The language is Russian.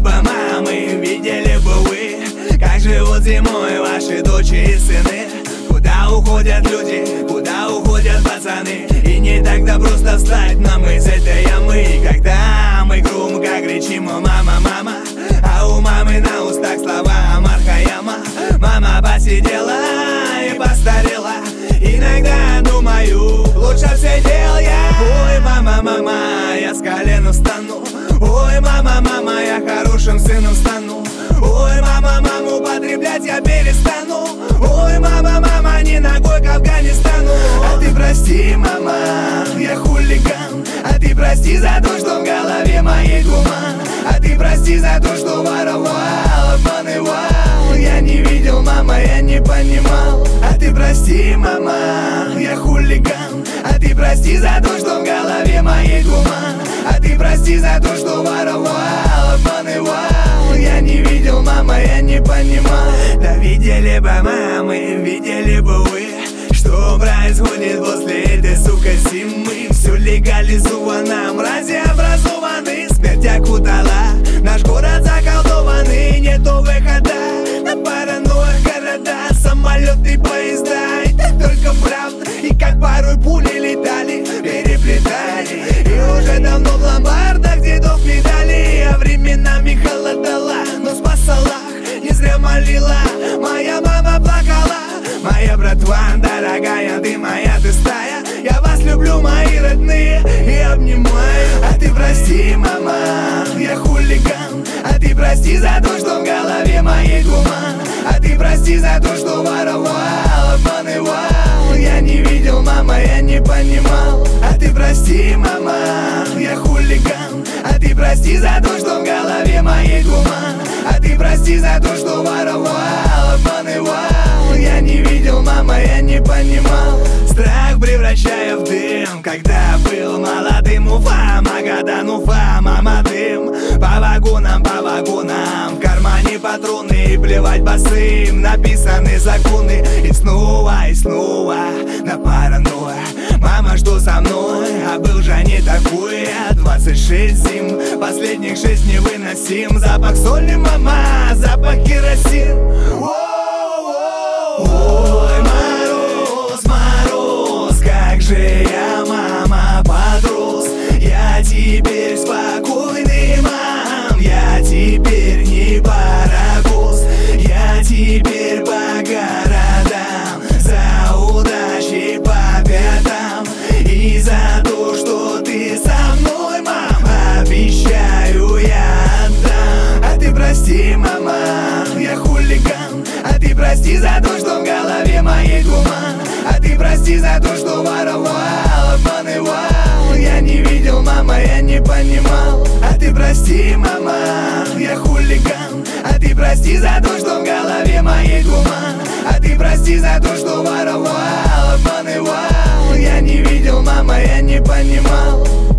бы мамы, видели бы вы, как живут зимой ваши дочери и сыны. Куда уходят люди, куда уходят пацаны, и не так-то просто встать нам из этой ямы. Когда мы громко кричим «мама, мама», а у мамы на устах слова Мархаяма. Мама посидела и постарела, иногда думаю, лучше все дел я. Ой, мама, мама, я с колен встану. Ой, мама, мама, я хорошим сыном стану. Ой, мама, маму употреблять я перестану. Ой, мама, мама, не ногой к Афганистану. А ты прости, мама, я хулиган. А ты прости за то, что в голове моей туман. А ты прости за то, что воровал, обманывал. Я не видел, мама, я не понимал. А ты прости, мама, я хулиган. А ты прости за то, что в голове моей туман. А ты прости за то, что воровал, обманывал. Я не видел, мама, я не понимал. Да видели бы мамы, видели бы вы, что происходит после этой, сука, зимы. Все легализовано, мрази образованы. Смерть окутала, наш город заколдованный. Нету выхода на паранойя города, самолеты, поезда. И так только правда, и как порой пули летали, переплетали. И уже давно в ломбардах дедов медали. А временами холодала, но спасала, не зря молила. Моя мама плакала. Моя братва, дорогая, ты моя, ты стая. Я вас люблю, мои родные, и обнимаю. А ты прости, мама, я хулиган. А ты прости за то, что в голове моей туман. А ты прости за то, что воровал, обманывал. Я не видел, мама, я не понимал. А ты прости, мама, я хулиган. А ты прости за то, что в голове моей туман. А ты прости за то, что воровал, обманывал. Я не видел, мама, я не понимал. Страх превращая в дым, когда был молодым. Уфа, Магадан, Уфа, мама, дым. По вагонам, в кармане патроны. И плевать босым, написаны законы. И снова на паранойя. Мама, что со мной? А был же не такой. 26 зим, последних 6 невыносим. Запах соли, мама, запах керосин. Ой, мороз, мороз, как же я, мама, подрос. Я теперь спокойный, мам, я теперь не паровоз. Я теперь по городам, за удачей по пятам. И за то, что ты со мной, мам, обещаю, я отдам. А ты прости, мама, я хулиган. А ты прости за то, что в голове моей туман. А ты прости за то, что воровал, обманывал. Я не видел, мама, я не понимал. А ты прости, мама, я хулиган. А ты прости за то, что в голове моей туман. А ты прости за то, что воровал, обманывал. Я не видел, мама, я не понимал.